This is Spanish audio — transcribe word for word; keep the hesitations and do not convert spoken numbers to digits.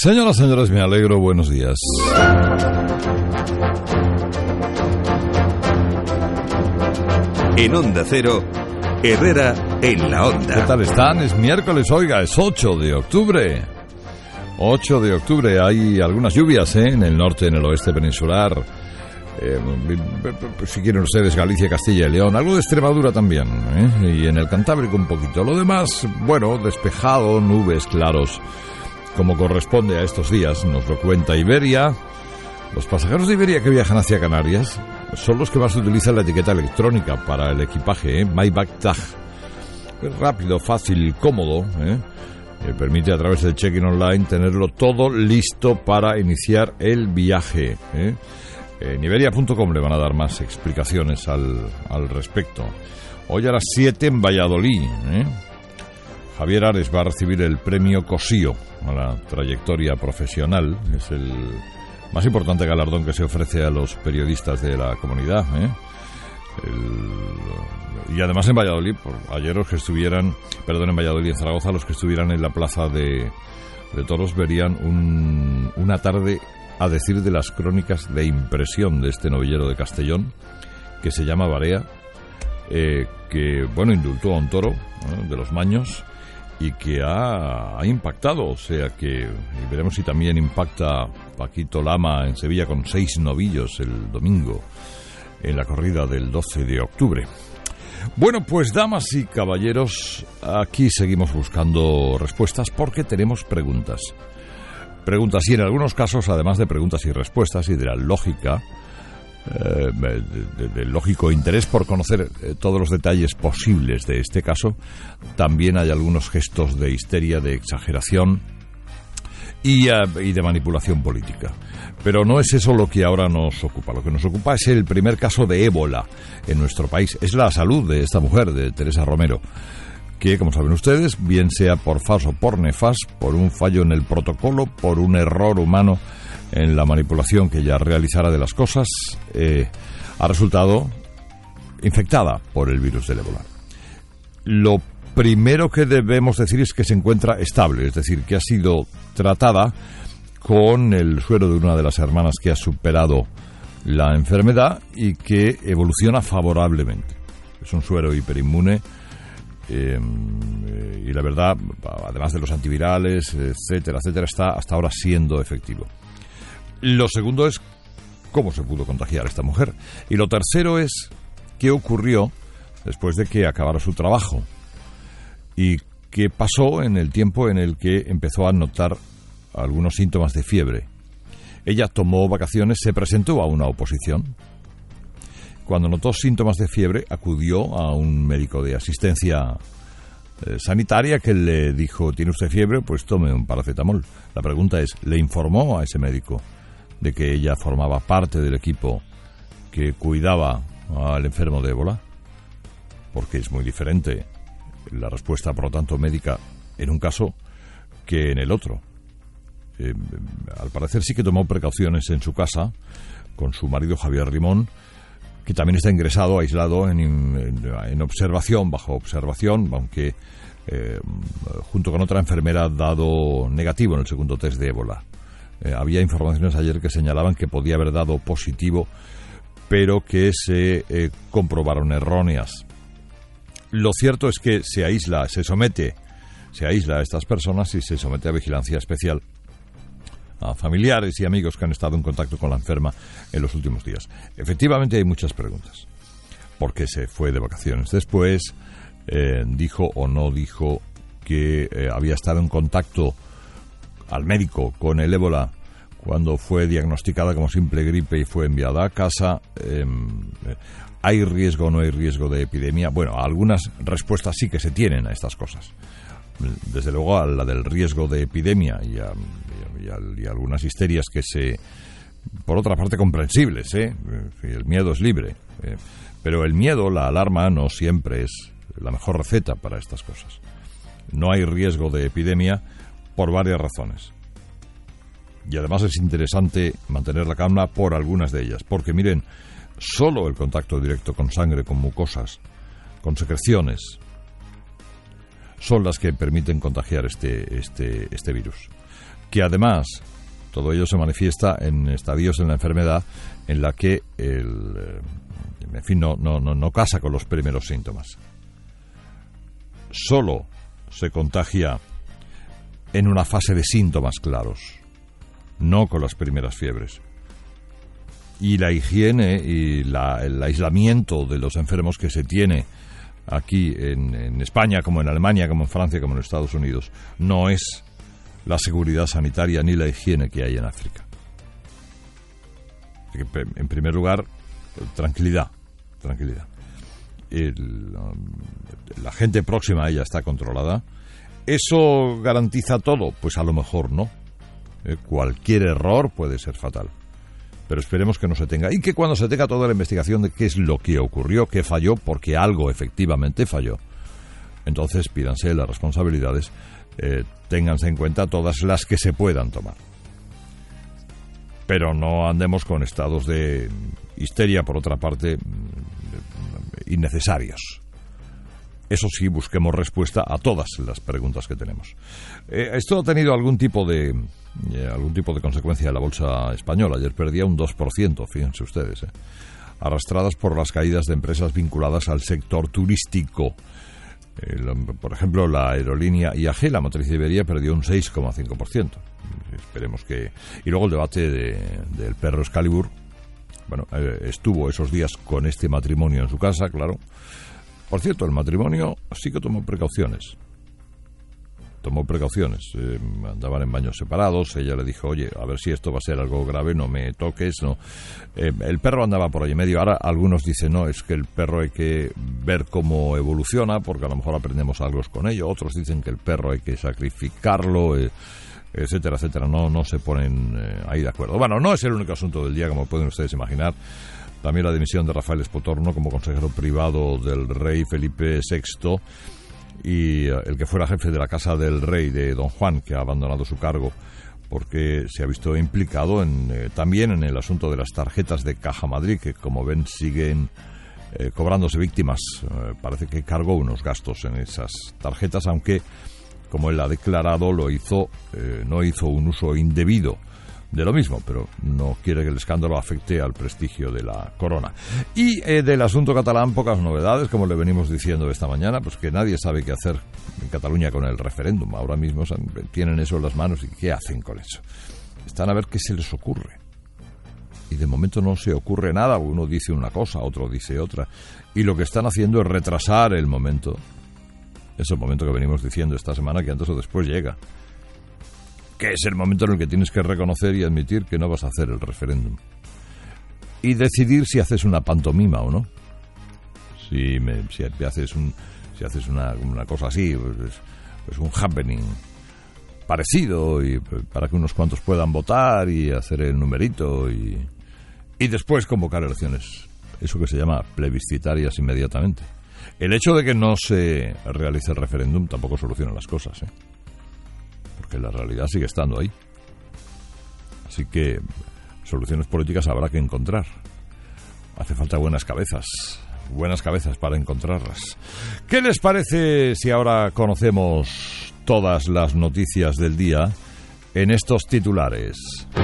Señoras, señores, me alegro, buenos días. En Onda Cero, Herrera en la Onda. ¿Qué tal están? Es miércoles, oiga, es ocho de octubre. ocho de octubre, hay algunas lluvias, ¿eh? En el norte, en el oeste peninsular. Eh, si quieren ustedes, Galicia, Castilla y León, algo de Extremadura también, ¿eh? Y en el Cantábrico un poquito. Lo demás, bueno, despejado, nubes, claros, como corresponde a estos días, nos lo cuenta Iberia. Los pasajeros de Iberia que viajan hacia Canarias son los que más utilizan la etiqueta electrónica para el equipaje, ¿eh? My Bag Tag. Es rápido, fácil, cómodo, ¿eh? Eh, permite a través del check-in online tenerlo todo listo para iniciar el viaje, ¿eh? En Iberia punto com le van a dar más explicaciones al, al respecto. Hoy a las siete en Valladolid, ¿eh? Javier Ares va a recibir el premio Cosío a la trayectoria profesional. Es el más importante galardón que se ofrece a los periodistas de la comunidad, ¿eh? El, y además en Valladolid, por, ayer los que estuvieran, perdón, en Valladolid, en Zaragoza, los que estuvieran en la plaza de, de Toros verían un, una tarde a decir de las crónicas de impresión de este novillero de Castellón, que se llama Barea, eh, que, bueno, indultó a un toro, ¿eh? de los Maños, y que ha, ha impactado, o sea que y veremos si también impacta Paquito Lama en Sevilla con seis novillos el domingo en la corrida del doce de octubre. Bueno, pues damas y caballeros, aquí seguimos buscando respuestas porque tenemos preguntas. Preguntas y en algunos casos, además de preguntas y respuestas y de la lógica, eh, del de, de lógico interés por conocer eh, todos los detalles posibles de este caso, también hay algunos gestos de histeria, de exageración y, uh, y de manipulación política. Pero no es eso lo que ahora nos ocupa. Lo que nos ocupa es el primer caso de ébola en nuestro país. Es la salud de esta mujer, de Teresa Romero, que, como saben ustedes, bien sea por falso o por nefas, por un fallo en el protocolo, por un error humano en la manipulación que ella realizara de las cosas, eh, ha resultado infectada por el virus del ébola. Lo primero que debemos decir es que se encuentra estable, es decir, que ha sido tratada con el suero de una de las hermanas que ha superado la enfermedad y que evoluciona favorablemente. Es un suero hiperinmune. Eh, y la verdad, además de los antivirales, etcétera, etcétera, está hasta ahora siendo efectivo. Lo segundo es cómo se pudo contagiar esta mujer. Y lo tercero es qué ocurrió después de que acabara su trabajo y qué pasó en el tiempo en el que empezó a notar algunos síntomas de fiebre. Ella tomó vacaciones, se presentó a una oposición. Cuando notó síntomas de fiebre, acudió a un médico de asistencia eh, sanitaria que le dijo: ¿tiene usted fiebre? Pues tome un paracetamol. La pregunta es, ¿le informó a ese médico de que ella formaba parte del equipo que cuidaba al enfermo de ébola? Porque es muy diferente la respuesta, por lo tanto, médica en un caso que en el otro. Eh, al parecer sí que tomó precauciones en su casa con su marido Javier Rimón, que también está ingresado, aislado, en, en, en observación, bajo observación, aunque eh, junto con otra enfermera ha dado negativo en el segundo test de ébola. Eh, había informaciones ayer que señalaban que podía haber dado positivo, pero que se eh, comprobaron erróneas. Lo cierto es que se aísla, se somete, se aísla a estas personas y se somete a vigilancia especial a familiares y amigos que han estado en contacto con la enferma en los últimos días. Efectivamente hay muchas preguntas. ¿Por qué se fue de vacaciones después? Eh, ¿Dijo o no dijo que eh, había estado en contacto al médico con el ébola cuando fue diagnosticada como simple gripe y fue enviada a casa? Eh, ¿Hay riesgo o no hay riesgo de epidemia? Bueno, algunas respuestas sí que se tienen a estas cosas. Desde luego a la del riesgo de epidemia y a, y a, y a algunas histerias que se, por otra parte, comprensibles, ¿eh? El miedo es libre, ¿eh? Pero el miedo, la alarma, no siempre es la mejor receta para estas cosas. No hay riesgo de epidemia por varias razones. Y además es interesante mantener la calma por algunas de ellas, porque miren, solo el contacto directo con sangre, con mucosas, con secreciones, son las que permiten contagiar este, este, este virus. que además todo ello se manifiesta en estadios de la enfermedad en la que el, en fin, no, no, no, no casa con los primeros síntomas. Solo se contagia en una fase de síntomas claros, no con las primeras fiebres. Y la higiene y la, el aislamiento de los enfermos que se tiene aquí en, en España, como en Alemania, como en Francia, como en Estados Unidos, no es la seguridad sanitaria ni la higiene que hay en África. En primer lugar, tranquilidad, tranquilidad. El, la gente próxima a ella está controlada. ¿Eso garantiza todo? Pues a lo mejor no. Eh, cualquier error puede ser fatal. Pero esperemos que no se tenga. Y que cuando se tenga toda la investigación de qué es lo que ocurrió, qué falló, porque algo efectivamente falló, entonces pídanse las responsabilidades, eh, ténganse en cuenta todas las que se puedan tomar. Pero no andemos con estados de histeria, por otra parte, innecesarios. Eso sí, busquemos respuesta a todas las preguntas que tenemos. Eh, esto ha tenido algún tipo de eh, algún tipo de consecuencia en la bolsa española. Ayer perdía un dos por ciento, fíjense ustedes, eh, arrastradas por las caídas de empresas vinculadas al sector turístico. Eh, por ejemplo, la aerolínea I A G, la matriz de Iberia, perdió un seis coma cinco por ciento. Esperemos que... Y luego el debate de, del perro Excalibur. Bueno, eh, estuvo esos días con este matrimonio en su casa, claro. Por cierto, el matrimonio sí que tomó precauciones. Tomó precauciones. Eh, andaban en baños separados. Ella le dijo, oye, a ver si esto va a ser algo grave, no me toques. No. Eh, el perro andaba por allí medio. Ahora algunos dicen, no, es que el perro hay que ver cómo evoluciona, porque a lo mejor aprendemos algo con ello. Otros dicen que el perro hay que sacrificarlo, eh, etcétera, etcétera. No, no se ponen eh, ahí de acuerdo. Bueno, no es el único asunto del día, como pueden ustedes imaginar. También la dimisión de Rafael Espotorno como consejero privado del rey Felipe sexto y el que fuera jefe de la Casa del Rey de Don Juan, que ha abandonado su cargo porque se ha visto implicado en, eh, también en el asunto de las tarjetas de Caja Madrid, que como ven siguen eh, cobrándose víctimas. Eh, parece que cargó unos gastos en esas tarjetas, aunque, como él ha declarado, lo hizo, eh, no hizo un uso indebido de lo mismo, pero no quiere que el escándalo afecte al prestigio de la corona. Y eh, del asunto catalán, pocas novedades, como le venimos diciendo esta mañana, pues que nadie sabe qué hacer en Cataluña con el referéndum. Ahora mismo tienen eso en las manos y ¿qué hacen con eso? Están a ver qué se les ocurre. Y de momento no se ocurre nada, uno dice una cosa, otro dice otra. Y lo que están haciendo es retrasar el momento. Es el momento que venimos diciendo esta semana, que antes o después llega. Que es el momento en el que tienes que reconocer y admitir que no vas a hacer el referéndum. Y decidir si haces una pantomima o no. Si, me, si haces, un, si haces una, una cosa así, pues, pues un happening parecido, y para que unos cuantos puedan votar y hacer el numerito y, y después convocar elecciones. Eso que se llama plebiscitarias inmediatamente. El hecho de que no se realice el referéndum tampoco soluciona las cosas, ¿eh? Porque la realidad sigue estando ahí. Así que soluciones políticas habrá que encontrar. Hace falta buenas cabezas, buenas cabezas para encontrarlas. ¿Qué les parece si ahora conocemos todas las noticias del día en estos titulares?